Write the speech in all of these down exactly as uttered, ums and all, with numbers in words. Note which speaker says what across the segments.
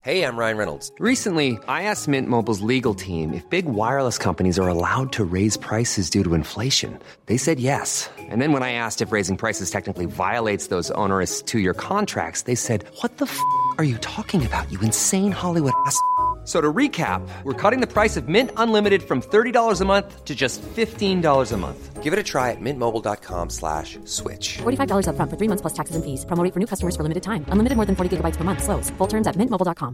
Speaker 1: Hey, I'm Ryan Reynolds.
Speaker 2: Recently, I asked Mint Mobile's legal team if big wireless companies are allowed to raise prices due to inflation. They said yes. And then when I asked if raising prices technically violates those onerous two-year contracts, they said, "What the f*** are you talking about, you insane Hollywood ass?" So to recap, we're cutting the price of Mint Unlimited from thirty dollars a month to just fifteen dollars a month.
Speaker 1: Give it a try at mintmobile.com slash switch.
Speaker 3: forty-five dollars up front for three months plus taxes and fees. Promo rate for new customers for limited time. Unlimited more than forty gigabytes per month. Slows full terms at mint mobile dot com.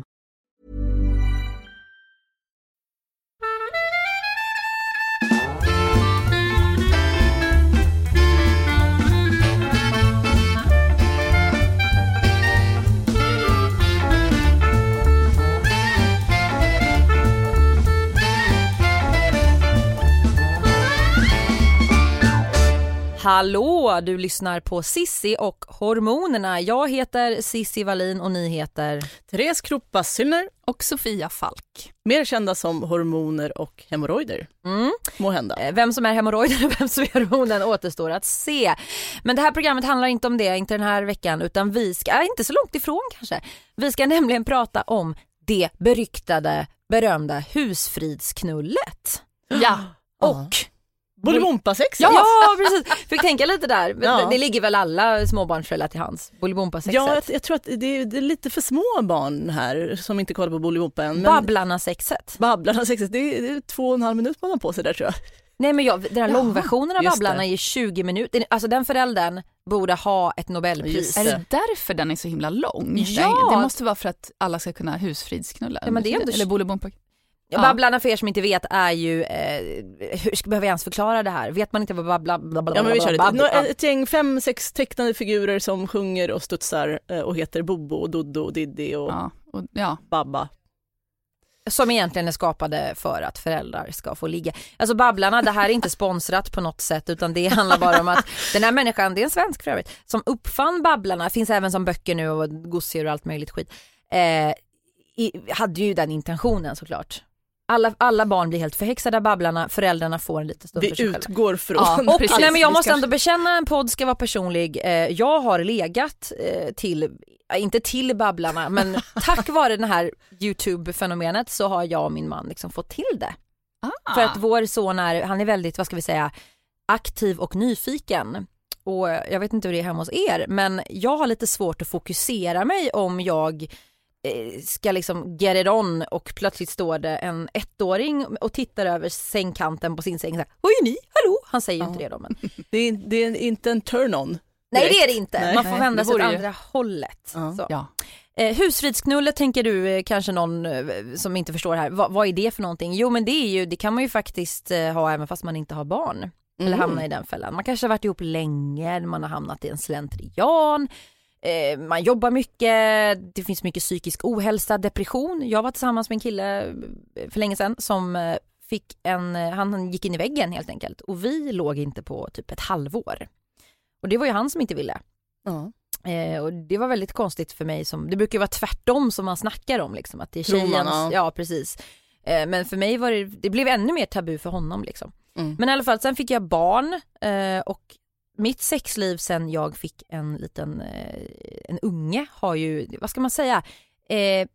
Speaker 4: Hallå, du lyssnar på Sissi och hormonerna. Jag heter Sissi Wallin och ni heter
Speaker 5: Therese Kroppa-Syllner
Speaker 6: och Sofia Falk.
Speaker 5: Mer kända som hormoner och hemorrojder.
Speaker 4: Mm.
Speaker 5: Må hända.
Speaker 4: Vem som är hemorrojder och vem som är hormonen återstår att se. Men det här programmet handlar inte om det, inte den här veckan, utan vi ska, inte så långt ifrån kanske. Vi ska nämligen prata om det beryktade, berömda husfridsknullet.
Speaker 6: Ja,
Speaker 4: och
Speaker 5: Bolibompa-sexet.
Speaker 4: Ja, ja, precis. Fick tänka lite där.
Speaker 5: Ja.
Speaker 4: Det ligger väl alla småbarnsföräldrar till hands. Bolibompa-sexet.
Speaker 5: Ja, jag, jag tror att det är, det är lite för små barn här som inte kollar på Bolibompa än. Men
Speaker 4: Babblarna-sexet.
Speaker 5: Babblarna-sexet, det är, det är två och en halv minut man har på sig där, tror jag.
Speaker 4: Nej, men jag, den här
Speaker 5: Jaha,
Speaker 4: långversionen av
Speaker 5: just
Speaker 4: Babblarna
Speaker 5: det.
Speaker 4: är tjugo minuter. Alltså den föräldern borde ha ett Nobelpris.
Speaker 5: Just
Speaker 6: Är det därför den är så himla lång?
Speaker 4: Ja.
Speaker 6: Det måste vara för att alla ska kunna husfridsknulla.
Speaker 4: Ja, men det är ändå-
Speaker 6: Eller Bolibompa.
Speaker 4: Ja. Babblarna, för er som inte vet, är ju eh, hur ska behöver jag ens förklara det här? Vet man inte vad babbla bla, bla,
Speaker 5: Ja, men vi kör
Speaker 4: bla, bla,
Speaker 5: ett, ett gäng fem, sex tecknade figurer som sjunger och studsar eh, och heter Bobo och Doddo och Diddy och
Speaker 6: Ja, och, ja.
Speaker 5: Babba.
Speaker 4: som egentligen är skapade för att föräldrar ska få ligga. Alltså Babblarna, det här är inte sponsrat på något sätt, utan det handlar bara om att den här människan, det är en svensk för övrigt, som uppfann Babblarna, finns även som böcker nu och gosedjur och allt möjligt skit, eh, i, hade ju den intentionen såklart. Alla, alla barn blir helt förhäxade av Babblarna, föräldrarna får en liten stund
Speaker 5: Vi
Speaker 4: för sig själva.
Speaker 5: utgår från.
Speaker 4: Ja, och,
Speaker 6: precis.
Speaker 4: nej, men jag
Speaker 6: Vi
Speaker 4: måste
Speaker 6: ska-
Speaker 4: ändå bekänna, en podd ska vara personlig. Eh, jag har legat eh, till, eh, inte till Babblarna, men tack vare den här YouTube-fenomenet så har jag och min man liksom fått till det.
Speaker 6: Ah.
Speaker 4: För att vår son är, han är väldigt, vad ska vi säga, aktiv och nyfiken. Och jag vet inte hur det är hemma hos er, men jag har lite svårt att fokusera mig om jag eh, ska liksom get it on och plötsligt står det en ettåring och tittar över sängkanten på sin säng så här, vad är ni? Hallå? Han säger ju
Speaker 5: Ja.
Speaker 4: inte det då, men
Speaker 5: Det är, det är inte en turn-on.
Speaker 4: nej,
Speaker 5: direkt.
Speaker 4: det är det inte.
Speaker 5: Nej.
Speaker 4: Man får
Speaker 6: Nej,
Speaker 4: vända
Speaker 6: det
Speaker 4: sig åt
Speaker 6: vore ju-
Speaker 4: andra hållet.
Speaker 5: Ja.
Speaker 4: Så.
Speaker 6: Ja.
Speaker 4: Eh, husfridsknullet tänker du, eh, kanske någon eh, som inte förstår det här. Va, vad är det för någonting? Jo, men det är ju, det kan man ju faktiskt eh, ha även fast man inte har barn. Eller
Speaker 5: Mm.
Speaker 4: hamna i den fällan. Man kanske har varit ihop länge, man har hamnat i en slentrian. Eh, man jobbar mycket, det finns mycket psykisk ohälsa, depression. Jag var tillsammans med en kille eh, för länge sedan som eh, fick en, eh, han gick in i väggen helt enkelt. Och vi låg inte på typ ett halvår. Och det var ju han som inte ville.
Speaker 5: Ja.
Speaker 4: Eh, och det var väldigt konstigt för mig. Som, det brukar ju vara tvärtom som man snackar om. Liksom, att det är
Speaker 5: Tror man,
Speaker 4: tjejens,
Speaker 5: ja.
Speaker 4: ja, precis. Eh, men för mig var det, det blev ännu mer tabu för honom. Liksom.
Speaker 5: Mm.
Speaker 4: Men i alla fall, sen fick jag barn. Eh, och mitt sexliv sen jag fick en liten eh, en unge har ju, vad ska man säga? Eh,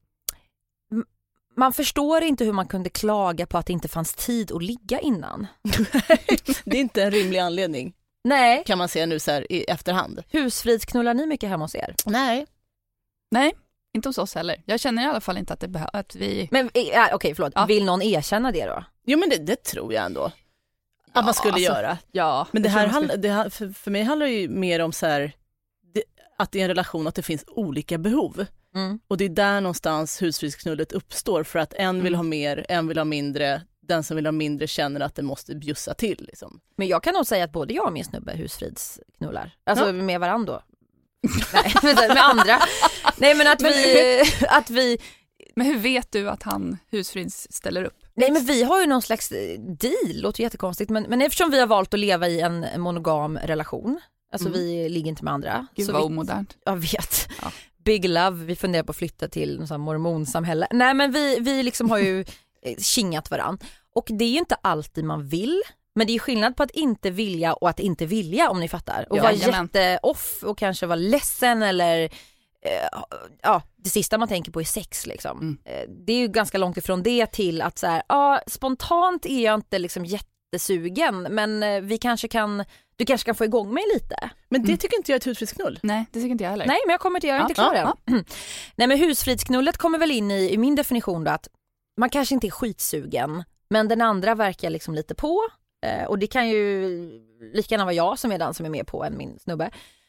Speaker 4: m- man förstår inte hur man kunde klaga på att det inte fanns tid att ligga innan.
Speaker 5: Det är inte en rimlig anledning,
Speaker 4: Nej.
Speaker 5: kan man säga nu så här i efterhand.
Speaker 4: Husfridsknullar ni mycket hemma hos er?
Speaker 5: Nej.
Speaker 6: Nej, inte hos oss heller. Jag känner i alla fall inte att det behövs att vi...
Speaker 4: Men eh, okej, okay, förlåt.
Speaker 6: Ja.
Speaker 4: Vill någon erkänna det då?
Speaker 5: Jo, men det, det tror jag ändå. Att man skulle
Speaker 6: alltså,
Speaker 5: göra.
Speaker 6: Ja.
Speaker 5: Men det
Speaker 6: jag tror
Speaker 5: här
Speaker 6: man
Speaker 5: handlar,
Speaker 6: skulle-
Speaker 5: det här, för, för mig handlar det ju mer om så här, det, att det är en relation att det finns olika behov.
Speaker 4: Mm.
Speaker 5: Och det är där någonstans husfridsknullet uppstår, för att en vill
Speaker 6: Mm.
Speaker 5: ha mer, en vill ha mindre. Den som vill ha mindre känner att det måste bjussa till. Liksom.
Speaker 4: Men jag kan nog säga att både jag och min snubbe husfridsknullar. Alltså
Speaker 5: Ja.
Speaker 4: med varandra då. Nej, med andra. Nej, men att vi, att vi
Speaker 6: Men hur vet du att han husfrids ställer upp?
Speaker 4: Nej, men vi har ju någon slags deal, låter ju jättekonstigt, men, men eftersom vi har valt att leva i en monogam relation, alltså
Speaker 5: Mm.
Speaker 4: vi ligger inte med andra.
Speaker 6: Gud
Speaker 4: så
Speaker 6: vad
Speaker 4: vi,
Speaker 6: omodernt.
Speaker 4: jag vet.
Speaker 6: Ja.
Speaker 4: Big love, vi funderar på att flytta till något sånt här mormonsamhälle. Nej, men vi, vi liksom har ju eh, kingat varann. Och det är ju inte alltid man vill, men det är skillnad på att inte vilja och att inte vilja, om ni fattar. Och
Speaker 6: Ja,
Speaker 4: vara
Speaker 6: jajamän.
Speaker 4: jätte-off och kanske vara ledsen eller ja, det sista man tänker på är sex liksom.
Speaker 6: Mm.
Speaker 4: Det är ju ganska långt ifrån det till att så här, ja, spontant är jag inte liksom jättesugen, men vi kanske kan, du kanske kan få igång mig lite.
Speaker 5: Men det mm. tycker inte jag är ett husfridsknull.
Speaker 6: Nej, det tycker inte jag heller.
Speaker 4: Nej, men jag kommer till, jag är
Speaker 6: ja,
Speaker 4: inte klar
Speaker 6: ja,
Speaker 4: än. Ja. Nej, men husfridsknullet kommer väl in i, i min definition då, att man kanske inte är skitsugen, men den andra verkar liksom lite på. Eh, och det kan ju lika gärna vara jag som är den som är med på än min snubbe.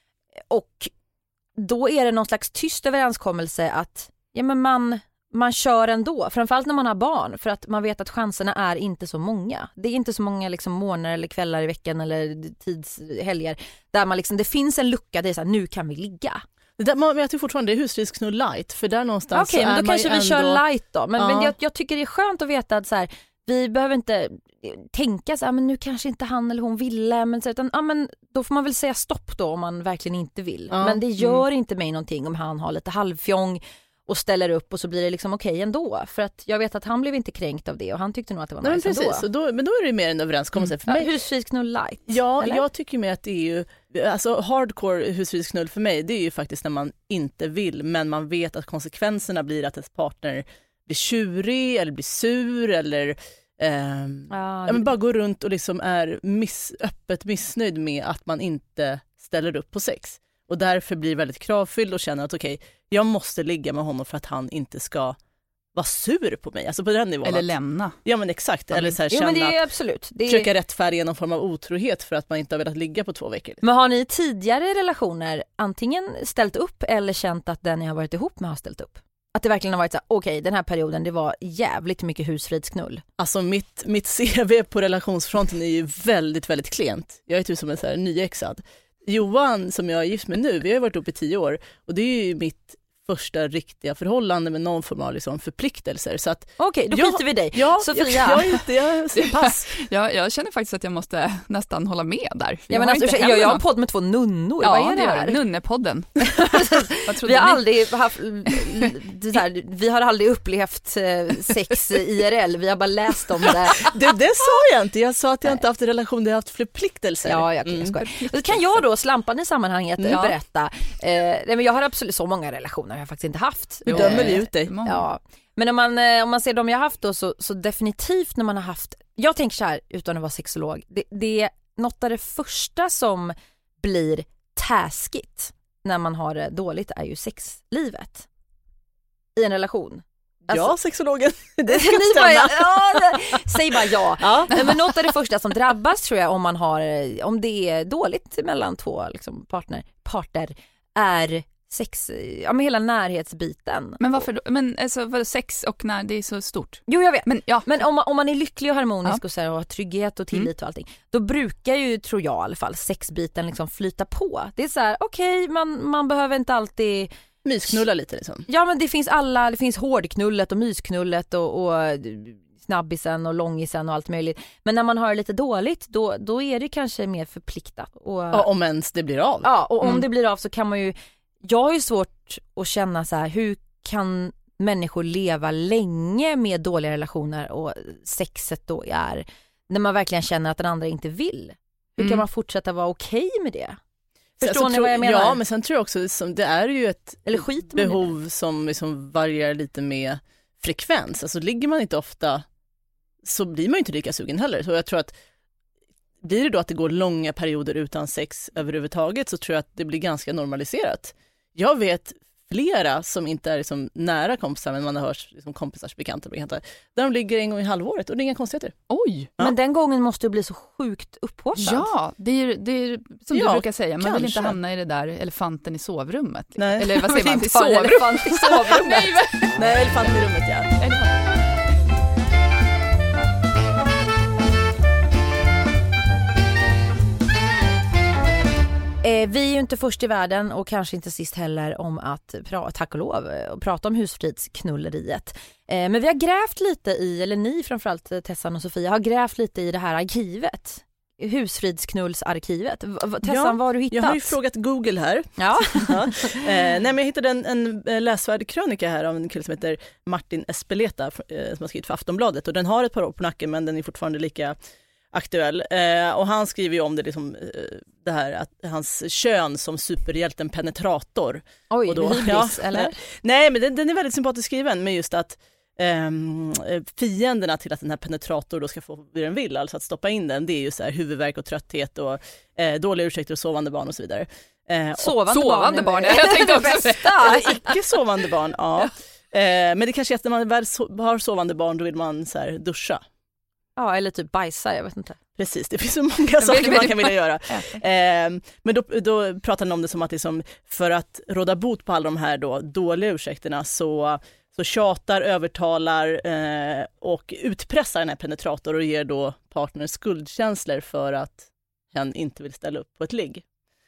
Speaker 4: Och då är det någon slags tyst överenskommelse att ja, men man, man kör ändå. Framförallt när man har barn. För att man vet att chanserna är inte så många. Det är inte så många liksom morgnar eller kvällar i veckan eller tidshelger. Där man liksom, det finns en lucka, det är så här, nu kan vi ligga.
Speaker 5: Det där, man vet ju fortfarande det är husfridsknull light. För där någonstans
Speaker 4: Okej,
Speaker 5: okay,
Speaker 4: men då kanske vi
Speaker 5: ändå...
Speaker 4: kör light då. Men,
Speaker 5: ja.
Speaker 4: men jag, jag tycker det är skönt att veta att så här, vi behöver inte tänka så här, men nu kanske inte han eller hon ville, men, så, utan, ja, men då får man väl säga stopp då om man verkligen inte vill. Ja. Men det gör mm. inte mig någonting om han har lite halvfjång och ställer upp och så blir det liksom okej ändå. För att jag vet att han blev inte kränkt av det och han tyckte nog att det var
Speaker 5: Nej,
Speaker 4: nice
Speaker 5: men precis.
Speaker 4: ändå.
Speaker 5: Och då, men då är det mer en överenskommelse
Speaker 4: mm.
Speaker 5: för mig.
Speaker 4: Ja, husfridsknull light.
Speaker 5: Ja,
Speaker 4: eller?
Speaker 5: Jag tycker med att det är ju, alltså hardcore husfridsknull för mig, det är ju faktiskt när man inte vill, men man vet att konsekvenserna blir att ens partner blir tjurig eller blir sur eller Um, ah, ja, men bara gå runt och liksom är miss, öppet missnöjd med att man inte ställer upp på sex och därför blir väldigt kravfylld och känner att okej, okay, jag måste ligga med honom för att han inte ska vara sur på mig, alltså på den nivån.
Speaker 6: Eller
Speaker 5: att,
Speaker 6: lämna.
Speaker 5: Ja men exakt, eller så här,
Speaker 4: jo,
Speaker 5: känna
Speaker 4: men det är
Speaker 5: att
Speaker 4: absolut. Det är...
Speaker 5: försöka rättfärdiga någon form av otrohet för att man inte har velat ligga på två veckor.
Speaker 4: Men har ni tidigare relationer antingen ställt upp eller känt att den ni har varit ihop med har ställt upp? Att det verkligen har varit så här, okej, okay, den här perioden det var jävligt mycket husfridsknull.
Speaker 5: Alltså mitt, mitt C V på relationsfronten är ju väldigt, väldigt klent. Jag är typ som en så här nyexad. Johan som jag är gift med nu, vi har varit uppe i tio år och det är ju mitt första riktiga förhållande med någon form av liksom förpliktelser. Så att
Speaker 4: okej, då skiter vi dig.
Speaker 5: Ja,
Speaker 4: Sofia.
Speaker 5: Jag, jag, är inte, jag ser pass.
Speaker 6: jag, jag känner faktiskt att jag måste nästan hålla med där.
Speaker 4: Ja, men alltså, jag, jag har en podd med två nunnor.
Speaker 6: Ja,
Speaker 4: vad är det här?
Speaker 6: Nunnepodden.
Speaker 4: vi har aldrig haft det här, vi har aldrig upplevt sex I R L. Vi har bara läst om det.
Speaker 5: det. Det sa jag inte. Jag sa att jag inte haft en relation där jag haft förpliktelser.
Speaker 4: Ja, jag kan mm. skoja. Kan jag då, slampan i sammanhanget, mm. berätta. Eh, nej, men jag har absolut så många relationer jag har faktiskt inte haft.
Speaker 5: Du dömer ut dig.
Speaker 4: Ja. Men om man, om man ser dem jag har haft då, så, så definitivt när man har haft, jag tänker så här utan att vara sexolog, det, det är något av det första som blir taskigt när man har det dåligt är ju sexlivet i en relation. Alltså,
Speaker 5: ja, sexologen. Det ska
Speaker 4: ni bara, ja, ja, säg bara ja. ja. Men något av det första som drabbas tror jag om man har, om det är dåligt mellan två liksom, partner, parter är sex, ja men hela närhetsbiten.
Speaker 6: Men varför då? Men alltså vad sex och när det är så stort?
Speaker 4: Jo jag vet,
Speaker 6: men, ja.
Speaker 4: men om, man, om man är lycklig och harmonisk
Speaker 6: ja.
Speaker 4: och, så här, och har trygghet och tillit mm. och allting, då brukar ju, tror jag i alla fall, sexbiten liksom flyta på. Det är så här, okej, okay, man, man behöver inte alltid
Speaker 5: mysknulla lite liksom.
Speaker 4: Ja men det finns alla, det finns hårdknullet och mysknullet och, och snabbisen och långisen och allt möjligt. Men när man har det lite dåligt, då, då är det kanske mer förpliktat. Och,
Speaker 5: ja, om ens det blir av.
Speaker 4: Ja, och om
Speaker 5: mm.
Speaker 4: det blir av så kan man ju, jag har ju svårt att känna så här, hur kan människor leva länge med dåliga relationer och sexet då är, när man verkligen känner att den andra inte vill. Hur mm. kan man fortsätta vara okej med det? Förstår ni
Speaker 5: tror,
Speaker 4: vad jag menar?
Speaker 5: Ja, men sen tror jag också som det är ju ett
Speaker 4: Eller skit
Speaker 5: behov som liksom varierar lite med frekvens. Alltså ligger man inte ofta så blir man ju inte lika sugen heller. Så jag tror att blir det då att det går långa perioder utan sex överhuvudtaget så tror jag att det blir ganska normaliserat. Jag vet flera som inte är liksom nära kompisar men man har hört liksom kompisars bekanta, bekanta där de ligger en gång i halvåret och det är inga konstigheter.
Speaker 6: Oj!
Speaker 4: Ja. Men den gången måste du bli så sjukt upphåsad.
Speaker 6: Ja, det är, det är som ja, du brukar säga. Man kanske. Vill inte hamna i det där elefanten i sovrummet.
Speaker 5: Nej.
Speaker 6: Eller vad säger man?
Speaker 4: Inte sovrummet. Elefant i sovrummet.
Speaker 5: Nej, men... Nej, elefanten i rummet, ja. Elefant.
Speaker 4: Eh, vi är ju inte först i världen och kanske inte sist heller om att, pra- tack och lov, och prata om husfridsknulleriet. Eh, men vi har grävt lite i, eller ni framförallt Tessan och Sofia har grävt lite i det här arkivet. Husfridsknullsarkivet. V- Tessan,
Speaker 5: ja,
Speaker 4: vad har du hittat?
Speaker 5: Jag har ju frågat Google här.
Speaker 4: Ja.
Speaker 5: ja. Eh, nej, men jag hittade en, en läsvärd krönika här av en kille som heter Martin Espeleta eh, som har skrivit för Aftonbladet och den har ett par år på nacken men den är fortfarande lika aktuell. Eh, och han skriver ju om det, liksom, eh, det här att hans kön som superhjälten penetrator.
Speaker 4: Oj,
Speaker 5: och då,
Speaker 4: hybris,
Speaker 5: ja,
Speaker 4: eller?
Speaker 5: Nej, men den, den är väldigt sympatiskt skriven med just att Um, fienderna till att den här penetrator då ska få det den vill, alltså att stoppa in den, det är ju så här huvudvärk och trött och eh, dåliga ursäkter och sovande barn och så vidare. Eh,
Speaker 4: sovande,
Speaker 6: och, sovande barn,
Speaker 4: barn
Speaker 6: ja, jag tänkte också
Speaker 4: bästa.
Speaker 5: Icke sovande barn, ja. Eh, men det kanske är att när man väl so- har sovande barn då vill man så här duscha.
Speaker 4: Ja, eller typ bajsa, jag vet inte.
Speaker 5: Precis, det finns så många saker man kan vilja göra. Eh, men då, då pratar han om det som att det som för att råda bot på alla de här då, dåliga ursäkterna så Så tjatar, övertalar eh, och utpressar den här penetrator och ger då partnern skuldkänslor för att hen inte vill ställa upp på ett ligg.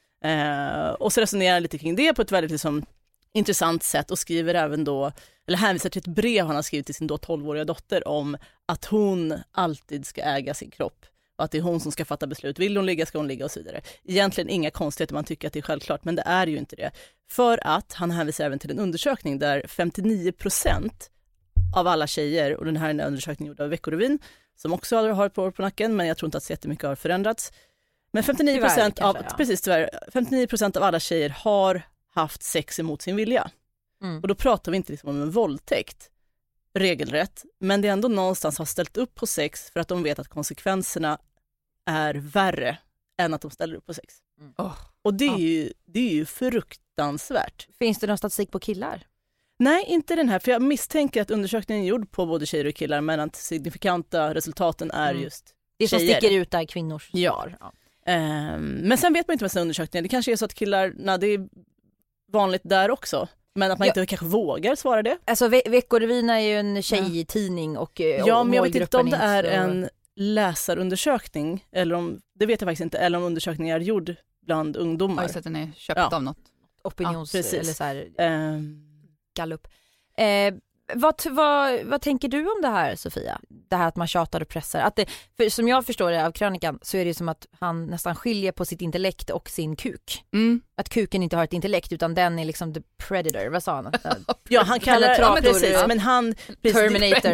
Speaker 5: Eh, och så resonerar han lite kring det på ett väldigt liksom, intressant sätt och skriver även då, eller hänvisar till ett brev han har skrivit till sin då tolvåriga dotter om att hon alltid ska äga sin kropp. Och att det är hon som ska fatta beslut. Vill hon ligga ska hon ligga och så vidare. Egentligen inga konstigheter, man tycker att det är självklart, men det är ju inte det. För att han hänvisar även till en undersökning där femtionio procent av alla tjejer, och den här är en undersökning gjord av Veckorevyn som också har ett par år på nacken, men jag tror inte att så jättemycket har förändrats. Men femtionio procent av,
Speaker 4: kanske, ja.
Speaker 5: precis tyvärr, femtionio procent av alla tjejer har haft sex emot sin vilja. Mm. Och då pratar vi inte liksom om en våldtäkt regelrätt, men det är ändå någonstans har ställt upp på sex för att de vet att konsekvenserna är värre än att de ställer upp på sex.
Speaker 4: Mm. Oh.
Speaker 5: Och det är,
Speaker 4: oh.
Speaker 5: ju, det är ju fruktansvärt.
Speaker 4: Finns det någon statistik på killar?
Speaker 5: Nej, inte den här, för jag misstänker att undersökningen är gjord på både tjejer och killar, men att signifikanta resultaten är mm. just
Speaker 4: det som
Speaker 5: tjejer.
Speaker 4: sticker ut där kvinnors
Speaker 5: ja. ja. Um, men sen vet man inte med sina undersökningar. Det kanske är så att killar, nej, det är vanligt där också. Men att man ja. inte kanske vågar svara det.
Speaker 4: Alltså Ve- Veckorevyn är ju en tjejtidning och
Speaker 5: ja, men jag vet inte om det är
Speaker 4: så...
Speaker 5: en läsarundersökning eller om, det vet jag faktiskt inte, eller om undersökningen är gjord bland ungdomar.
Speaker 6: Ja, så att den är köpt ja. av något.
Speaker 4: Opinions
Speaker 5: ja,
Speaker 4: eller så här
Speaker 5: um...
Speaker 4: gallup. Eh, vad, vad, vad tänker du om det här, Sofia? Det här att man tjatar och pressar. Att det, för som jag förstår det av krönikan så är det som att han nästan skiljer på sitt intellekt och sin kuk.
Speaker 6: Mm.
Speaker 4: Att kuken inte har ett intellekt utan den är liksom the predator. Vad sa han?
Speaker 5: ja, han kallar det, ja, men precis, ja. men han...
Speaker 4: Terminator.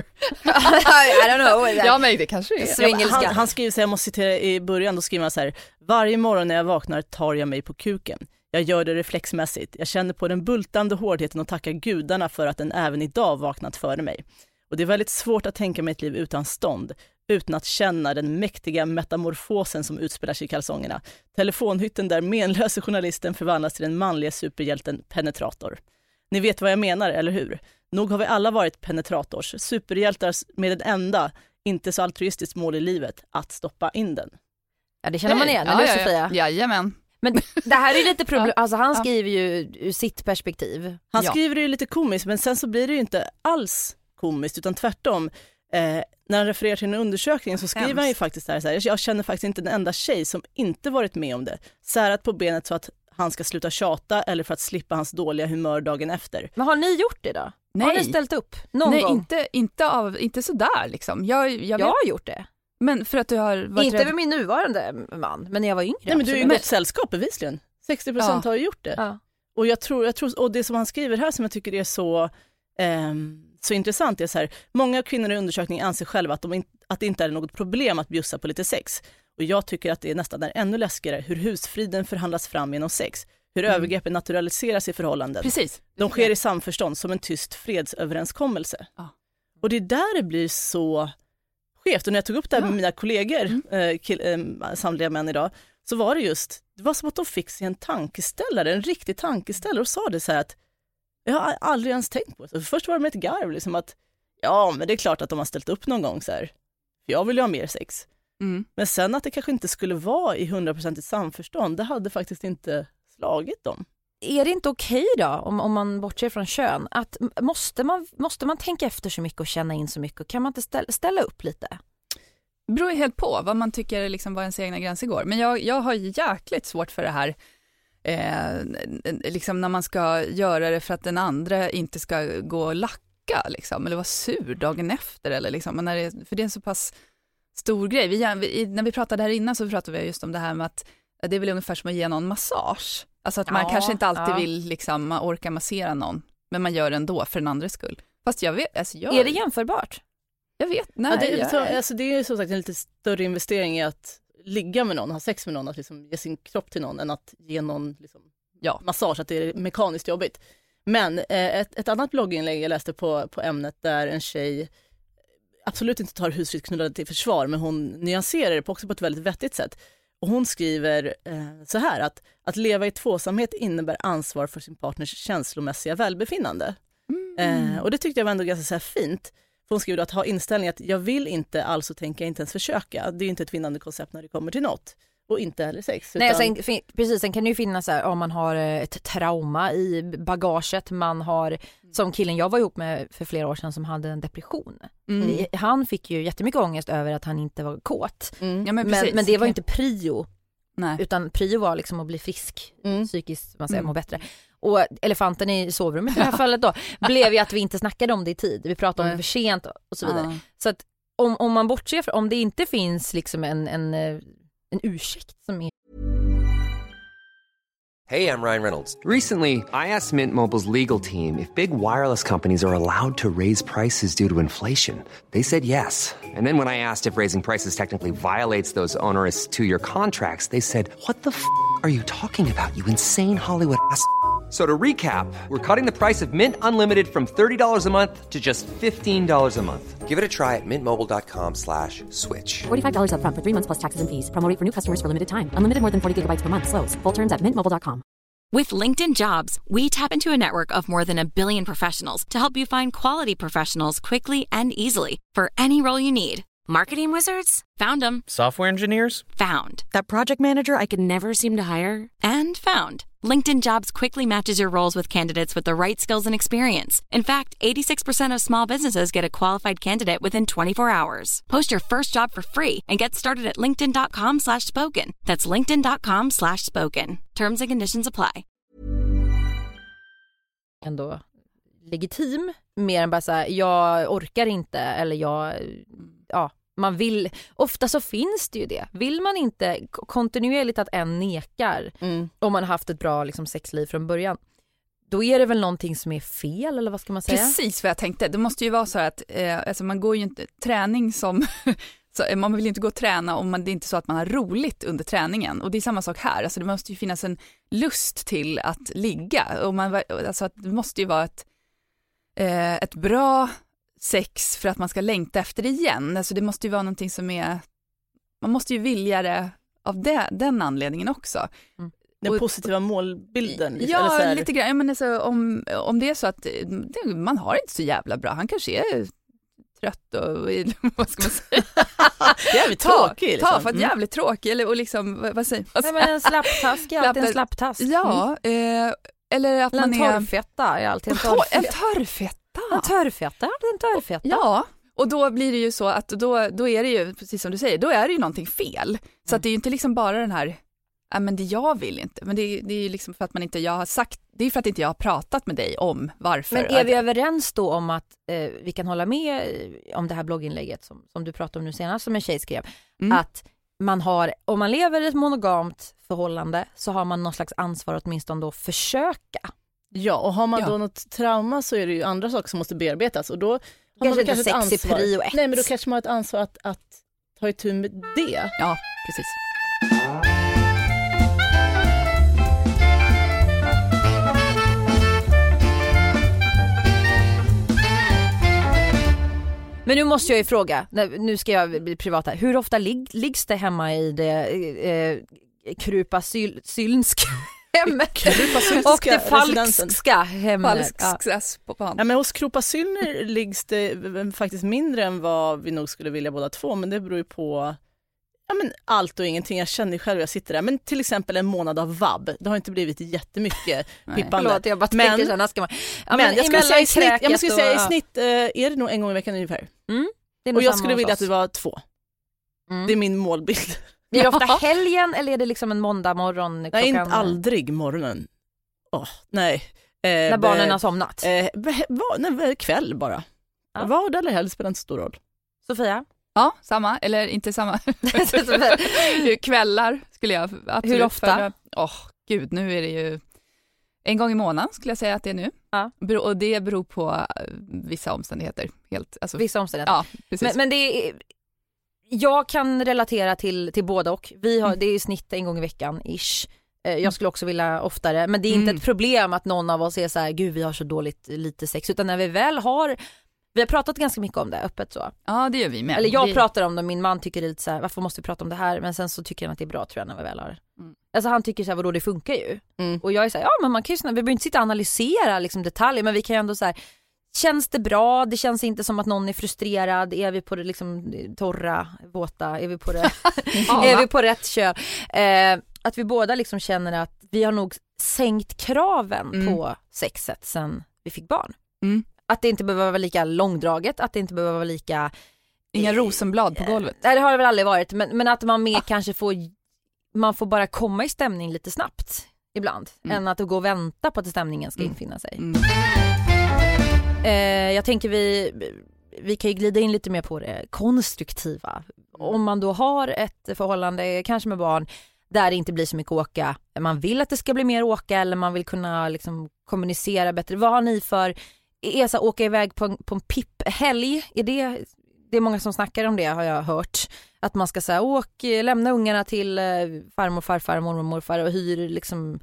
Speaker 4: I don't know.
Speaker 6: Ja, men det kanske är.
Speaker 5: Ja, han, han skriver så här, jag måste citera i början, då skriver han så här: varje morgon när jag vaknar tar jag mig på kuken. Jag gör det reflexmässigt. Jag känner på den bultande hårdheten och tackar gudarna för att den även idag vaknat före mig. Och det är väldigt svårt att tänka mig ett liv utan stånd, utan att känna den mäktiga metamorfosen som utspelar sig i kalsongerna. Telefonhytten där menlöse journalisten förvandlas till den manliga superhjälten penetrator. Ni vet vad jag menar, eller hur? Nog har vi alla varit penetrators, superhjältar med en enda, inte så altruistiskt mål i livet, att stoppa in den.
Speaker 4: Ja, det känner man igen,
Speaker 6: ja,
Speaker 4: eller
Speaker 6: ja, ja.
Speaker 4: Sofia?
Speaker 6: Jajamän.
Speaker 4: Men det här är lite problem, alltså han skriver ju ur sitt perspektiv.
Speaker 5: Han
Speaker 6: ja.
Speaker 5: skriver det ju lite komiskt, men sen så blir det ju inte alls komiskt, utan tvärtom. Eh, när han refererar till en undersökning så skriver Hemskt. han ju faktiskt här, så här, jag känner faktiskt inte en enda tjej som inte varit med om det. Särat på benet så att han ska sluta tjata eller för att slippa hans dåliga humör dagen efter.
Speaker 4: Men har ni gjort det då?
Speaker 6: Nej.
Speaker 4: Har ni ställt upp någon
Speaker 6: Nej,
Speaker 4: gång?
Speaker 6: inte, inte, av, inte sådär liksom. Jag, jag,
Speaker 4: jag har gjort det.
Speaker 6: Men för att du har varit
Speaker 4: inte
Speaker 6: rädd...
Speaker 4: med min nuvarande man, men när jag var yngre.
Speaker 5: Nej, men du är ju
Speaker 4: men...
Speaker 5: gott sällskap bevisligen. sextio procent
Speaker 6: ja.
Speaker 5: har ju gjort det.
Speaker 4: Ja.
Speaker 5: Och jag tror, jag tror, och det som han skriver här som jag tycker är så, eh, så intressant är så här, många kvinnor i undersökningen anser själva att, de in, att det inte är något problem att bjussa på lite sex. Och jag tycker att det är nästan är ännu läskigare hur husfriden förhandlas fram genom sex. Hur mm. övergreppen naturaliseras i förhållanden.
Speaker 6: Precis.
Speaker 5: De sker i samförstånd som en tyst fredsöverenskommelse.
Speaker 6: Ja.
Speaker 5: Och det är där det blir så skevt. Och när jag tog upp det här
Speaker 6: ja.
Speaker 5: med mina kollegor,
Speaker 6: mm.
Speaker 5: eh, kill, eh, samtliga män idag, så var det just, det var som att de fick sig en tankeställare, en riktig tankeställare, och sa det så här att jag har aldrig ens tänkt på det. Så först var det med ett garv, liksom att ja, men det är klart att de har ställt upp någon gång så här, för jag vill ju ha mer sex.
Speaker 6: Mm.
Speaker 5: Men sen att det kanske inte skulle vara i hundra procent i samförstånd, det hade faktiskt inte slagit dem.
Speaker 4: Är det inte okej då, om, om man bortser från kön, att måste man, måste man tänka efter så mycket och känna in så mycket? Kan man inte ställa, ställa upp lite?
Speaker 6: Det beror ju helt på vad man tycker liksom var ens egna gränser går. Men jag, jag har jäkligt svårt för det här eh, liksom när man ska göra det för att den andra inte ska gå och lacka liksom, eller vara sur dagen efter. Eller liksom, när det, för det är en så pass stor grej. Vi, vi, när vi pratade här innan så pratade vi just om det här med att det är väl ungefär som att ge någon massage. Alltså att man
Speaker 4: ja,
Speaker 6: kanske inte alltid
Speaker 4: ja.
Speaker 6: vill liksom, man orkar massera någon, men man gör det ändå för den andres skull. Fast jag vet, alltså jag...
Speaker 4: Är det jämförbart?
Speaker 6: Jag vet, nej.
Speaker 5: Ja, det,
Speaker 6: jag...
Speaker 5: så, alltså, det är som sagt en lite större investering i att ligga med någon, ha sex med någon, att liksom ge sin kropp till någon än att ge någon liksom, ja, massage, att det är mekaniskt jobbigt. Men eh, ett, ett annat blogginlägg jag läste på, på ämnet där en tjej absolut inte tar husfridsknullande till försvar, men hon nyanserar det på också på ett väldigt vettigt sätt. Och hon skriver eh, så här att att leva i tvåsamhet innebär ansvar för sin partners känslomässiga välbefinnande. Mm. Eh, och det tyckte jag var ändå ganska så här fint. För hon skriver att ha inställning att jag vill inte, alltså tänka inte ens försöka. Det är ju inte ett vinnande koncept när det kommer till något. Och inte heller sex.
Speaker 4: Nej,
Speaker 5: utan...
Speaker 4: sen, precis, sen kan det ju finnas så här, om man har ett trauma i bagaget, man har, som killen jag var ihop med för flera år sedan som hade en depression. Mm. Han fick ju jättemycket ångest över att han inte var kåt. Mm. Ja, men, men, men det var inte prio. Nej. Utan prio var liksom att bli frisk, mm. psykiskt, man säger, mm. må bättre. Och elefanten i sovrummet i det här fallet då blev ju att vi inte snackade om det i tid. Vi pratade om det för sent och så vidare. Mm. Så att om, om man bortser från, om det inte finns liksom en, en, en ursäkt som är...
Speaker 1: Hey, I'm Ryan Reynolds.
Speaker 2: Recently, I asked Mint Mobile's legal team if big wireless companies are allowed to raise prices due to inflation. They said yes. And then when I asked if raising prices technically violates those onerous two-year contracts, they said, what the f*** are you talking about, you insane Hollywood ass f- So to recap, we're cutting the price of Mint Unlimited from thirty dollars a month to just fifteen dollars a month.
Speaker 1: Give it a try at mintmobile.com slash switch.
Speaker 3: forty-five dollars up front for three months plus taxes and fees. Promo rate for new customers for limited time. Unlimited more than forty gigabytes per month. Slows full terms at mint mobile dot com.
Speaker 7: With LinkedIn Jobs, we tap into a network of more than a billion professionals to help you find quality professionals quickly and easily for any role you need. Marketing wizards? Found them.
Speaker 8: Software engineers?
Speaker 7: Found.
Speaker 9: That project manager I could never seem to hire?
Speaker 7: And found. LinkedIn Jobs quickly matches your roles with candidates with the right skills and experience. In fact, eighty-six percent of small businesses get a qualified candidate within twenty-four hours. Post your first job for free and get started at linkedin.com slash spoken. That's linkedin.com slash spoken. Terms and conditions apply.
Speaker 4: Ändå legitim, mer än bara så här, jag orkar inte, eller jag, ja, man vill, ofta så finns det ju det. Vill man inte kontinuerligt att en nekar, mm. om man har haft ett bra liksom, sexliv från början, då är det väl någonting som är fel, eller vad ska man säga?
Speaker 6: Precis vad jag tänkte. Det måste ju vara så att eh, alltså man går ju inte träning som så man vill ju inte gå och träna om man, det är inte så att man har roligt under träningen. Och det är samma sak här. Alltså det måste ju finnas en lust till att ligga. Och man, alltså att det måste ju vara ett, eh, ett bra sex för att man ska längta efter det igen. Alltså det måste ju vara någonting som är... Man måste ju vilja det av det, den anledningen också.
Speaker 5: Mm. Den och, positiva målbilden.
Speaker 6: Ja, eller så här... lite grann. Men alltså, om, om det är så att det, man har inte så jävla bra. Han kanske är trött och vad ska man säga?
Speaker 5: Jävligt tråkig.
Speaker 6: Liksom. Ta för att jävligt tråkig. Eller, och liksom, vad säger
Speaker 4: man? Nej, men en slapptask är alltid en slapptask.
Speaker 6: Ja, mm. eh, eller att
Speaker 4: eller
Speaker 6: man
Speaker 4: en
Speaker 6: är...
Speaker 4: törrfetta är alltid en törrfetta.
Speaker 6: En törrfetta?
Speaker 4: En törrfetta, en törrfetta.
Speaker 6: Ja, och då blir det ju så att då, då är det ju, precis som du säger, då är det ju någonting fel. Så mm. att det är ju inte liksom bara den här, ja men det jag vill inte, men det, det är ju liksom för att man inte, jag har sagt, det är för att inte jag har pratat med dig om varför.
Speaker 4: Men är vi överens då om att eh, vi kan hålla med om det här blogginlägget som, som du pratade om nu senast, som en tjej skrev, mm. att man har, om man lever i ett monogamt förhållande så har man någon slags ansvar åtminstone då försöka.
Speaker 5: Ja, och har man ja. då något trauma så är det ju andra saker som måste bearbetas, och då har
Speaker 4: kanske
Speaker 5: man kanske ett ansvar.
Speaker 4: Prio ett.
Speaker 5: Nej, men då kanske man har ett ansvar att, att ta itu med det.
Speaker 6: Ja, precis.
Speaker 4: Men nu måste jag ju fråga, nu ska jag bli privat här. Hur ofta lig, liggs det hemma i det eh, krupasylnska hemmet och det falskska hemmet?
Speaker 6: Falskska
Speaker 5: ja. Ja, men hos krupasylner liggs det faktiskt mindre än vad vi nog skulle vilja båda två, men det beror ju på ja, men allt och ingenting. Jag känner själv, jag sitter där. Men till exempel en månad av vab. Det har inte blivit jättemycket pippande.
Speaker 4: Förlåt, jag bara men, tänker sådana ska man...
Speaker 5: Ja, men, men jag skulle säga i snitt, jag skulle säga, och, i snitt uh, är det nog en gång i veckan ungefär. Mm, det är och jag skulle vilja att det var två. Mm. Det är min målbild.
Speaker 4: Är det ofta helgen eller är det liksom en måndag morgon?
Speaker 5: Nej, inte aldrig morgonen. Oh, nej.
Speaker 4: Eh, När barnen har somnat?
Speaker 5: Eh, var, nej, kväll bara. Ja. Vardag eller helg spelar inte stor roll.
Speaker 4: Sofia?
Speaker 6: Ja, samma. Eller inte samma. Kvällar skulle jag absolut.
Speaker 4: Hur ofta?
Speaker 6: Åh, oh, gud, nu är det ju... En gång i månaden skulle jag säga att det är nu.
Speaker 4: Ja.
Speaker 6: Och det beror på vissa omständigheter. Helt, alltså,
Speaker 4: Vissa omständigheter.
Speaker 6: Ja, precis.
Speaker 4: Men, men det är, jag kan relatera till, till båda och. Vi har, mm. Det är i snitt en gång i veckan, ish. Jag skulle också vilja oftare. Men det är inte mm. ett problem att någon av oss är så här, gud vi har så dåligt lite sex. Utan när vi väl har, vi har pratat ganska mycket om det öppet så.
Speaker 6: Ja, det gör vi med.
Speaker 4: Eller jag
Speaker 6: det...
Speaker 4: pratar om det, min man tycker det är lite så här, varför måste vi prata om det här? Men sen så tycker han att det är bra tror jag när vi väl har det. Mm. Alltså han tycker så här, vadå det funkar ju. Mm. Och jag är så här, ja men man kan ju, vi behöver inte sitta och analysera liksom detaljer, men vi kan ju ändå så här, känns det bra? Det känns inte som att någon är frustrerad. Är vi på det liksom torra, våta? Är vi på det, är vi på rätt kö? Eh, att vi båda liksom känner att vi har nog sänkt kraven mm. på sexet sen vi fick barn. Mm. Att det inte behöver vara lika långdraget, att det inte behöver vara lika...
Speaker 6: Inga rosenblad på golvet.
Speaker 4: Nej, det har det väl aldrig varit. Men, men att man mer ah. kanske får... Man får bara komma i stämning lite snabbt ibland. Mm. Än att gå och vänta på att stämningen ska infinna sig. Mm. Eh, jag tänker vi... Vi kan ju glida in lite mer på det konstruktiva. Om man då har ett förhållande, kanske med barn, där det inte blir så mycket åka. Man vill att det ska bli mer åka eller man vill kunna liksom kommunicera bättre. Vad har ni för... Är så åka iväg på en, på en pipphelg? Är det, det är många som snackar om det har jag hört. Att man ska säga åk, lämna ungarna till farmor, farfar, mormor, morfar och hyr liksom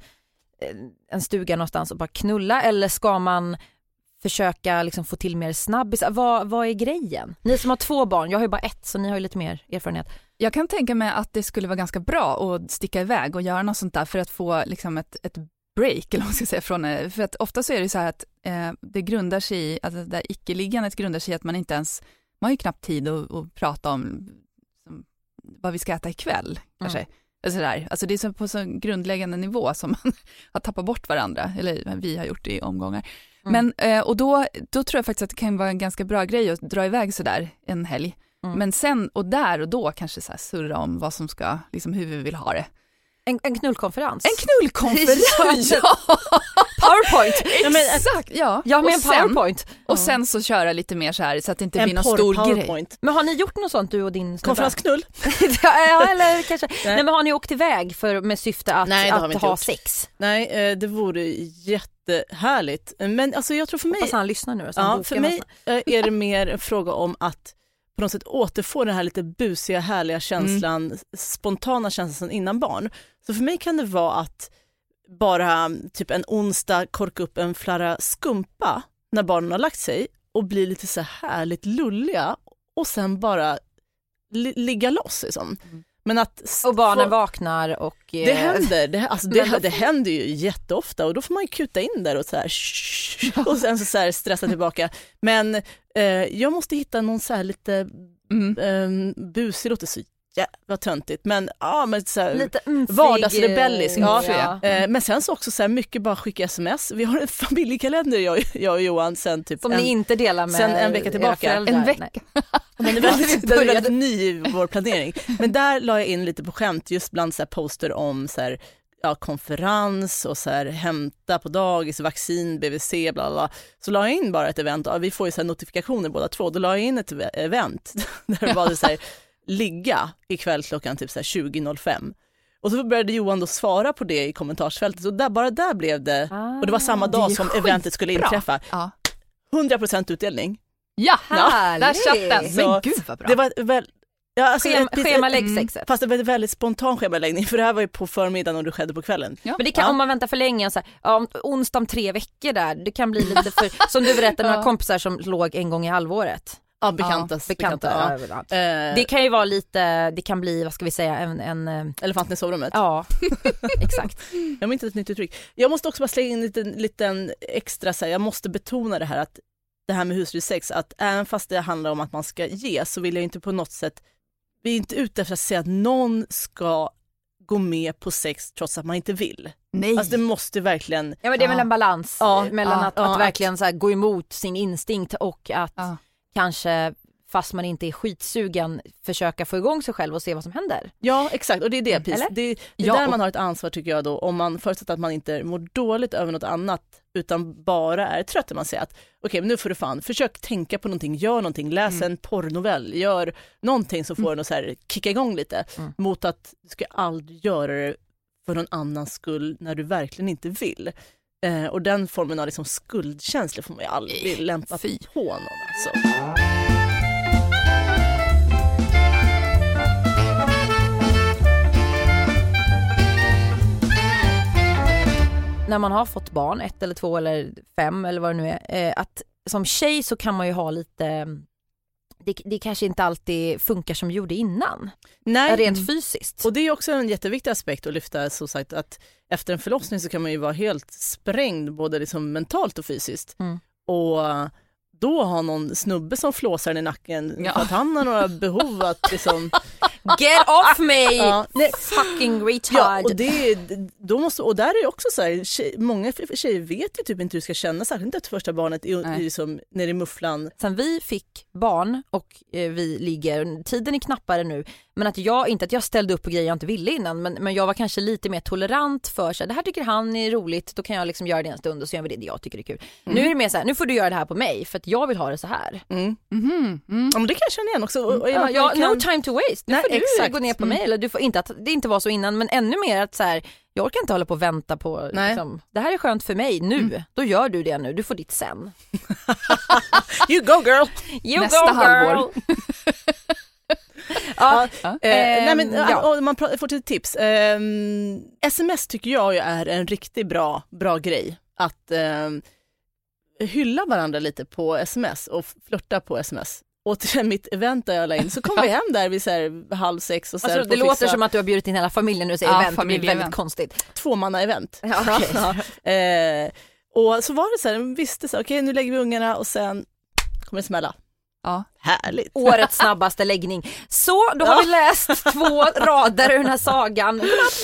Speaker 4: en stuga någonstans och bara knulla. Eller ska man försöka liksom få till mer snabbis? Vad, vad är grejen? Ni som har två barn, jag har ju bara ett så ni har ju lite mer erfarenhet.
Speaker 6: Jag kan tänka mig att det skulle vara ganska bra att sticka iväg och göra något sånt där för att få liksom ett, ett break eller vad man ska säga från, för att ofta så är det så här att eh, det grundar sig i, alltså det där icke-liggandet grundar sig i att man inte ens, man har ju knappt tid att, att prata om som, vad vi ska äta ikväll kanske. Mm. Alltså, där. Alltså det är så på så grundläggande nivå som man har tappat bort varandra, eller vi har gjort det i omgångar. Mm. Men, eh, och då, då tror jag faktiskt att det kan vara en ganska bra grej att dra iväg så där en helg. Mm. Men sen och där och då kanske så här surra om vad som ska, liksom hur vi vill ha det.
Speaker 4: En, en knullkonferens.
Speaker 6: En knullkonferens, ja.
Speaker 4: PowerPoint.
Speaker 6: Ja, men, exakt, ja.
Speaker 4: Ja, med en PowerPoint.
Speaker 6: Sen, och sen så köra lite mer så här så att det inte
Speaker 5: en
Speaker 6: blir någon stor
Speaker 5: PowerPoint.
Speaker 6: grej.
Speaker 4: Men har ni gjort något sånt du och din snubbe?
Speaker 5: Konferensknull?
Speaker 4: Ja, eller kanske. Nej. Nej, men har ni åkt iväg för, med syfte att,
Speaker 5: Nej,
Speaker 4: att ha
Speaker 5: gjort.
Speaker 4: sex?
Speaker 5: Nej, det vore jättehärligt. Men alltså jag tror för mig...
Speaker 4: Hoppas han lyssnar nu. Så
Speaker 5: ja, för mig massa. Är det mer en fråga om att på något sätt återfå den här lite busiga, härliga känslan, mm. spontana känslan innan barn. Så för mig kan det vara att bara typ en onsdag korka upp en flarra skumpa när barnen har lagt sig och bli lite så härligt lulliga och sen bara li- ligga loss liksom. Mm. Men att
Speaker 4: och barnen få... vaknar och...
Speaker 5: Det händer, det, alltså det, det, det händer ju jätteofta och då får man ju kuta in där och så här och sen så, så här stressa tillbaka. Men eh, jag måste hitta någon så här lite mm. eh, busig, låter så jävla töntigt, men ja, men så här, lite vardagsrebellisk. Ja, ja. Eh, men sen så också så här mycket bara skicka sms. Vi har en familjekalender jag, jag och Johan sen typ
Speaker 4: som
Speaker 5: en,
Speaker 4: ni inte delar med
Speaker 5: sen en vecka tillbaka.
Speaker 6: En vecka.
Speaker 5: Den är väldigt, den är väldigt ny i vår planering. Men där la jag in lite på skämt just bland så här poster om så här, ja, konferens och så här, hämta på dagis, vaccin, B V C, bla bla. Så la jag in bara ett event. Ja, vi får ju så här notifikationer båda två. Då la jag in ett event där det var så här ligga ikväll klockan typ så här tjugo noll fem. Och så började Johan då svara på det i kommentarsfältet. Och där, bara där blev det, ah, och det var samma dag som skitbra. Eventet skulle inträffa. Ja. hundra procent utdelning.
Speaker 6: Ja, ja. Där satt den. Men gud vad bra.
Speaker 5: Det var väl, ja, alltså
Speaker 4: Schema,
Speaker 5: ett,
Speaker 4: schemalägg sexet.
Speaker 5: Fast det var en väldigt spontan schemaläggning, för det här var ju på förmiddagen och det skedde på kvällen.
Speaker 4: Ja. Men det kan, ja. Om man väntar för länge, så här, ja, onsdag om tre veckor där, det kan bli lite för, som du berättade, några ja. kompisar som låg en gång i halvåret.
Speaker 5: Ja, bekanta.
Speaker 4: Ja, bekanta, bekanta ja. uh, det kan ju vara lite, det kan bli, vad ska vi säga, en... en
Speaker 5: elefanten i sovrummet.
Speaker 4: Ja, exakt.
Speaker 5: Jag minns inte ett nytt uttryck. Jag måste också bara slänga in en liten, liten extra, så här, jag måste betona det här att det här med husfridssex, att även fast det handlar om att man ska ge, så vill jag inte på något sätt, vi är inte ute efter att säga att någon ska gå med på sex trots att man inte vill.
Speaker 6: Nej.
Speaker 5: Alltså det måste verkligen...
Speaker 4: Ja, men det är väl en balans
Speaker 5: ja,
Speaker 4: mellan
Speaker 5: ja,
Speaker 4: att,
Speaker 5: ja,
Speaker 4: att verkligen så här, gå emot sin instinkt och att ja. kanske, fast man inte är skitsugen, försöka få igång sig själv och se vad som händer.
Speaker 5: Ja, exakt. Och det är det, precis. Det, det är
Speaker 6: ja,
Speaker 5: där
Speaker 6: och...
Speaker 5: man har ett ansvar, tycker jag då, om man förutsätter att man inte mår dåligt över något annat utan bara är trött. Man säger att okej, okay, men nu får du fan, försök tänka på någonting, gör någonting, läs mm. en porrnovell, gör någonting som får mm. en att så här kicka igång lite, mm. mot att du ska aldrig göra det för någon annans skull när du verkligen inte vill. Eh, och den formen av liksom skuldkänsla får man ju aldrig lämpa
Speaker 6: fy.
Speaker 5: på någon. Alltså.
Speaker 4: När man har fått barn, ett eller två eller fem eller vad det nu är, eh, att som tjej så kan man ju ha lite, det, det kanske inte alltid funkar som det gjorde innan.
Speaker 5: Nej.
Speaker 4: Rent fysiskt.
Speaker 5: Och det är också en jätteviktig aspekt att lyfta, så sagt, att efter en förlossning så kan man ju vara helt sprängd både liksom mentalt och fysiskt.
Speaker 4: Mm.
Speaker 5: Och då ha någon snubbe som flåsar den i nacken
Speaker 6: Ja.
Speaker 5: för att han har några behov att liksom...
Speaker 4: Get off me!
Speaker 5: Ja, nej.
Speaker 4: Fucking retard!
Speaker 5: Ja, och, det, då måste, och där är det också så här, tjej, många tjejer vet ju typ inte hur du ska känna, särskilt inte efter första barnet i, i, som, nere i mufflan.
Speaker 4: Sen vi fick barn och eh, vi ligger, tiden är knappare nu, men att jag, inte att jag ställde upp på grejer jag inte ville innan, men, men jag var kanske lite mer tolerant för sig. Det här tycker han är roligt, då kan jag liksom göra det en stund och så gör vi det jag tycker det är kul. Mm. Nu är det mer så här, nu får du göra det här på mig för att jag vill ha det så här.
Speaker 5: Mm.
Speaker 6: Mm-hmm. Mm.
Speaker 5: Ja, men det kan jag känna igen också. Och, och
Speaker 4: Ja, ja,
Speaker 5: kan...
Speaker 4: No time to waste. Nu
Speaker 5: Nej,
Speaker 4: får du
Speaker 5: exakt.
Speaker 4: gå ner på
Speaker 5: Mm.
Speaker 4: mig. Eller du får inte att det inte var så innan, men ännu mer att så här, jag orkar inte hålla på och vänta på liksom, det här är skönt för mig nu. Mm. Då gör du det nu. Du får ditt sen.
Speaker 5: You go girl.
Speaker 4: You
Speaker 6: Nästa
Speaker 4: go, girl.
Speaker 6: halvår.
Speaker 4: ja,
Speaker 5: Ja.
Speaker 4: ähm,
Speaker 5: Eh, nej, men,
Speaker 4: ja.
Speaker 5: och man pr- får till tips. Eh, sms tycker jag ju är en riktigt bra, bra grej. Att eh, hylla varandra lite på sms och flirta på sms. Och till mitt event där jag la in så kom vi hem där vid så här halv sex och så
Speaker 4: Alltså,
Speaker 5: här
Speaker 4: det
Speaker 5: på
Speaker 4: låter
Speaker 5: fixa
Speaker 4: som att du har bjudit in hela familjen nu och säger
Speaker 6: Ja,
Speaker 4: event. Det blir väldigt
Speaker 6: familjeevent.
Speaker 4: konstigt.
Speaker 5: tvåmanna-event.
Speaker 4: Ja, okay.
Speaker 5: Ja. Eh, och så var det så här, de visste så här, okej, nu lägger vi ungarna och sen kommer det smälla.
Speaker 6: Ja.
Speaker 5: Härligt.
Speaker 4: Årets snabbaste läggning. Så, då har vi läst två rader ur den här sagan.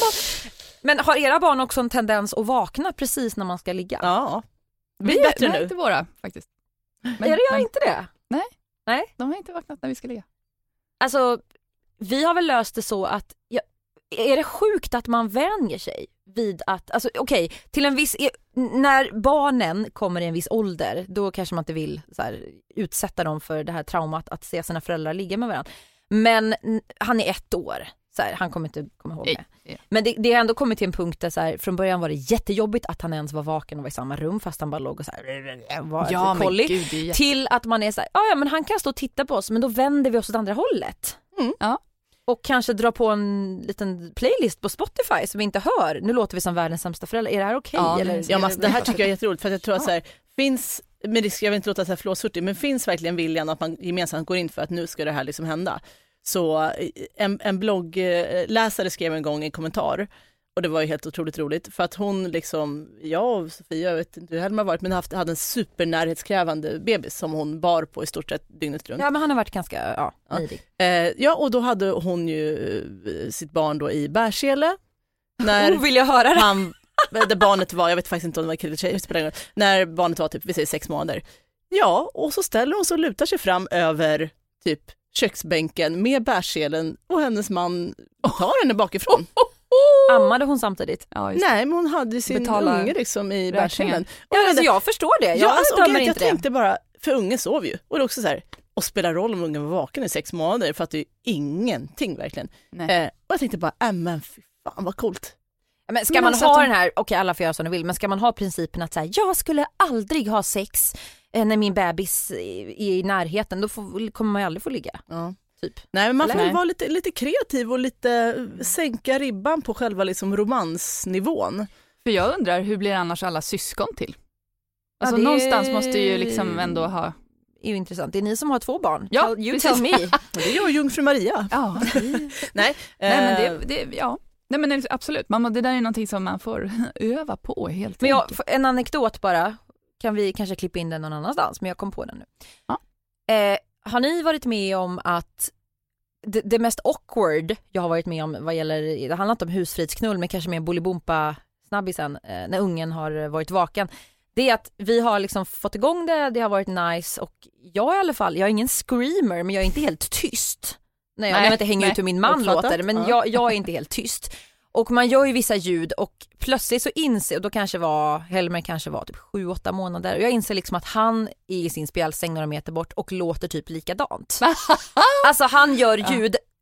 Speaker 4: Men har era barn också en tendens att vakna precis när man ska ligga?
Speaker 5: Ja.
Speaker 6: Vi
Speaker 5: Blir bättre
Speaker 6: nej,
Speaker 5: nu.
Speaker 6: inte våra faktiskt. Men,
Speaker 4: är det jag
Speaker 6: men,
Speaker 4: inte det?
Speaker 6: Nej.
Speaker 4: Nej.
Speaker 6: De har inte vaknat när vi ska ligga.
Speaker 4: Alltså, vi har väl löst det så att, ja, är det sjukt att man vänjer sig vid att, alltså okej, okay, till en viss, när barnen kommer i en viss ålder, då kanske man inte vill så här, utsätta dem för det här traumat att se sina föräldrar ligga med varandra. Men han är ett år, så här, han kommer inte komma ihåg det.
Speaker 6: Ja.
Speaker 4: Men det, det har ändå kommit till en punkt där så här, från början var det jättejobbigt att han ens var vaken och var i samma rum fast han bara låg och så här, var
Speaker 6: Ja, men
Speaker 4: kollig,
Speaker 6: gud, det är jätte...
Speaker 4: till att man är så här, ja ja men han kan stå och titta på oss men då vänder vi oss åt andra hållet.
Speaker 5: Mm.
Speaker 6: Ja.
Speaker 4: Och kanske dra på en liten playlist på Spotify som vi inte hör. Nu låter vi som världens sämsta föräldrar. Är det här okej?
Speaker 6: Ja,
Speaker 4: eller?
Speaker 6: nej.
Speaker 5: Ja, men det här tycker jag är jätteroligt för att jag tror att
Speaker 4: Ja.
Speaker 5: så här, finns, med risk, jag vill inte låta så här flåshurtig, men finns verkligen viljan att man gemensamt går in för att nu ska det här liksom hända. Så en, en bloggläsare skrev en gång en kommentar och det var ju helt otroligt roligt för att hon liksom, jag och Sofia, jag vet inte hur man varit, men haft, hade en supernärhetskrävande bebis som hon bar på i stort sett dygnet runt.
Speaker 4: Ja men han har varit ganska, ja,
Speaker 5: Ja.
Speaker 4: nidig.
Speaker 5: Eh, ja, och då hade hon ju eh, sitt barn då i bärsele. När
Speaker 4: Oh, vill jag höra det?
Speaker 5: han, där barnet var, jag vet faktiskt inte om det var kille eller tjej, jag spelar ingen roll. När barnet var typ, vi säger sex månader. Ja, och så ställer hon sig och lutar sig fram över typ köksbänken med bärselen och hennes man tar henne bakifrån.
Speaker 4: Ammade hon samtidigt?
Speaker 6: Ja, just det.
Speaker 5: Nej, men hon hade sin
Speaker 6: Betala
Speaker 5: unge liksom i
Speaker 6: räkningen.
Speaker 5: bärselen.
Speaker 4: Ja, alltså, jag förstår det. Jag
Speaker 5: Ja, alltså,
Speaker 4: dömer
Speaker 5: jag,
Speaker 4: inte
Speaker 5: jag
Speaker 4: det.
Speaker 5: tänkte bara, för ungen sov ju. Och det är också så här, och spelar roll om ungen var vaken i sex månader för att det är ingenting verkligen.
Speaker 6: Nej.
Speaker 5: Eh, och jag tänkte bara, äh, men fy fan vad coolt.
Speaker 4: Men ska
Speaker 5: Men
Speaker 4: man
Speaker 5: alltså
Speaker 4: ha
Speaker 5: att de-
Speaker 4: den här, okej alla får göra som de vill, men ska man ha principen att så här, jag skulle aldrig ha sex eh, när min bebis är i närheten, då får, kommer man ju aldrig få ligga.
Speaker 5: Ja.
Speaker 4: Typ.
Speaker 5: Nej, men man får
Speaker 4: Eller?
Speaker 5: väl vara lite, lite kreativ och lite sänka ribban på själva liksom romansnivån.
Speaker 6: För jag undrar, hur blir annars alla syskon till? Alltså
Speaker 4: Ja, det-
Speaker 6: någonstans måste ju liksom ändå ha...
Speaker 4: Det är ju intressant. Det är ni som har två barn.
Speaker 6: Ja,
Speaker 4: Tell, you
Speaker 6: precis.
Speaker 4: tell me.
Speaker 5: Och det är jag och jungfru Maria.
Speaker 6: Ja.
Speaker 5: Nej,
Speaker 6: Nej men
Speaker 5: eh,
Speaker 6: det, det ja. Nej men absolut, man, det där är någonting som man får öva på helt
Speaker 4: Men jag,
Speaker 6: enkelt.
Speaker 4: en anekdot bara. Kan vi kanske klippa in den någon annanstans, men jag kom på den nu.
Speaker 6: Ja.
Speaker 4: Eh, har ni varit med om att det, det mest awkward jag har varit med om vad gäller, det handlar inte om husfridsknull men kanske mer bolibompa snabbisen eh, när ungen har varit vaken, det är att vi har liksom fått igång det, det har varit nice och jag i alla fall, jag är ingen screamer men jag är inte helt tyst. Nej, jag
Speaker 6: Nej,
Speaker 4: vill inte hänga
Speaker 6: nej,
Speaker 4: ut hur min man
Speaker 5: uppfattat.
Speaker 4: låter men
Speaker 5: Ja.
Speaker 4: jag, jag är inte helt tyst. Och man gör ju vissa ljud och plötsligt så inser, och då kanske var, Helmer kanske var typ sju åtta månader och jag inser liksom att han är i sin spjälsäng några meter bort och låter typ likadant. Alltså han gör ljud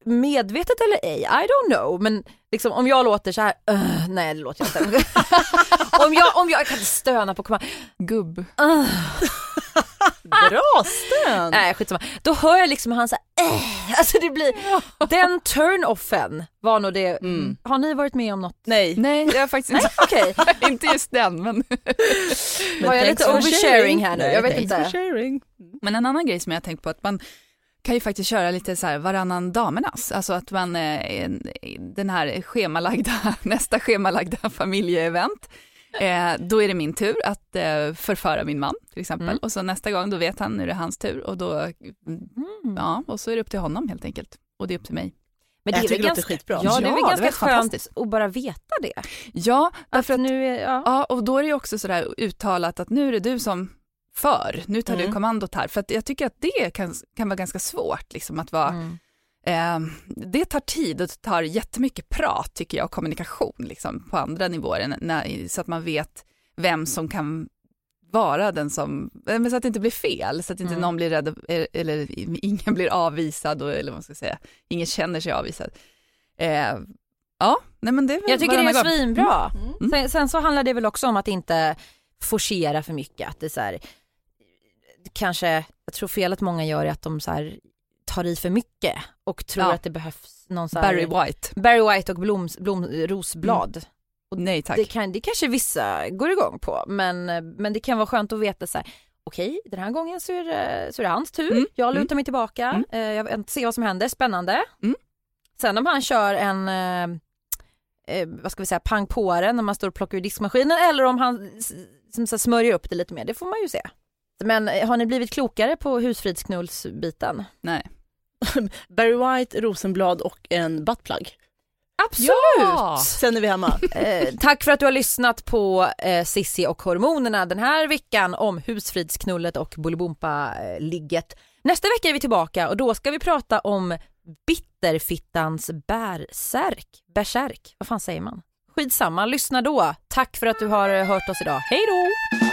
Speaker 4: medvetet eller ej, I don't know, men liksom om jag låter så här, uh, nej det låter jag inte. om jag om jag kan stöna på komma
Speaker 6: gubb.
Speaker 4: Uh.
Speaker 5: Bra stön.
Speaker 4: Nej, skitsamma. Då hör jag liksom han så här, äh. Alltså det blir den turn-offen var nog det. Mm. Har ni varit med om något?
Speaker 5: Nej.
Speaker 6: Nej, jag har faktiskt inte.
Speaker 4: Okej.
Speaker 6: Okay. Inte just den, men
Speaker 4: har jag lite oversharing här nu?
Speaker 5: Nej,
Speaker 4: jag vet inte.
Speaker 6: Men en annan grej som jag har tänkt på att man kan ju faktiskt köra lite så här varannan damernas. Alltså att man eh, den här schemalagda, nästa schemalagda familjeevent. Eh, då är det min tur att eh, förföra min man till exempel. Mm. Och så nästa gång då vet han, nu är det hans tur. Och då, mm. ja, och så är det upp till honom helt enkelt. Och det är upp till mig.
Speaker 4: Men det är väl ganska skitbra. Ja, det är väl
Speaker 6: ja,
Speaker 4: ganska skönt att bara veta det.
Speaker 6: Ja, därför att,
Speaker 4: att nu är, ja.
Speaker 6: ja, och då är det ju också sådär uttalat att nu är det du som för. Nu tar mm. du kommandot här. För att jag tycker att det kan, kan vara ganska svårt liksom att vara... Mm. Eh, det tar tid och tar jättemycket prat tycker jag och kommunikation liksom, på andra nivåer när, så att man vet vem som kan vara den som, men så att det inte blir fel, så att inte mm. någon blir rädd eller ingen blir avvisad och, eller vad man ska säga, ingen känner sig avvisad. Eh, ja, nej men det är väl
Speaker 4: jag tycker det är gång. Svinbra.
Speaker 6: Mm. Mm.
Speaker 4: Sen, sen så handlar det väl också om att inte forcera för mycket, att det är så här, kanske, jag tror felet många gör är att de så här tar i för mycket och tror ja. att det behövs någon så här,
Speaker 6: Barry White
Speaker 4: Barry White och blom, blom, rosblad. Mm.
Speaker 6: Och nej tack.
Speaker 4: Det, kan, det kanske vissa går igång på, men, men det kan vara skönt att veta så här, okej, okay, den här gången så är det, så är det hans tur. Mm. Jag lutar mm. mig tillbaka. Mm. Eh, jag vill se vad som händer. Spännande. Mm. Sen om han kör en eh, vad ska vi säga, pang på den när man står och plockar ur diskmaskinen, eller om han som så smörjer upp det lite mer, det får man ju se. Men har ni blivit klokare på husfridsknullsbiten?
Speaker 6: Nej.
Speaker 5: Barry White, rosenblad och en buttplug.
Speaker 4: Absolut! Ja!
Speaker 5: Sen är vi hemma.
Speaker 4: eh, tack för att du har lyssnat på eh, Sissi och hormonerna den här veckan om husfridsknullet och Bolibompa-ligget. Nästa vecka är vi tillbaka och då ska vi prata om bitterfittans bärsärk. Bärsärk, vad fan säger man? Skitsamma, lyssna då. Tack för att du har hört oss idag. Hej då!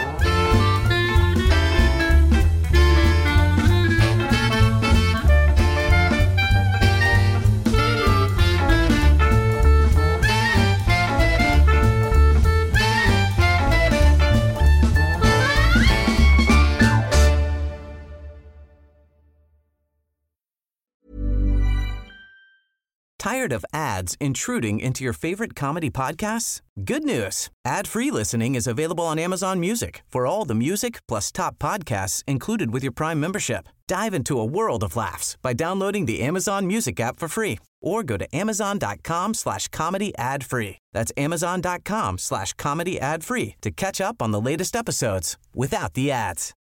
Speaker 8: Tired of ads intruding into your favorite comedy podcasts? Good news. Ad-free listening is available on Amazon Music for all the music plus top podcasts included with your Prime membership. Dive into a world of laughs by downloading the Amazon Music app for free or go to amazon.com slash comedy ad free. That's amazon.com slash comedy ad free to catch up on the latest episodes without the ads.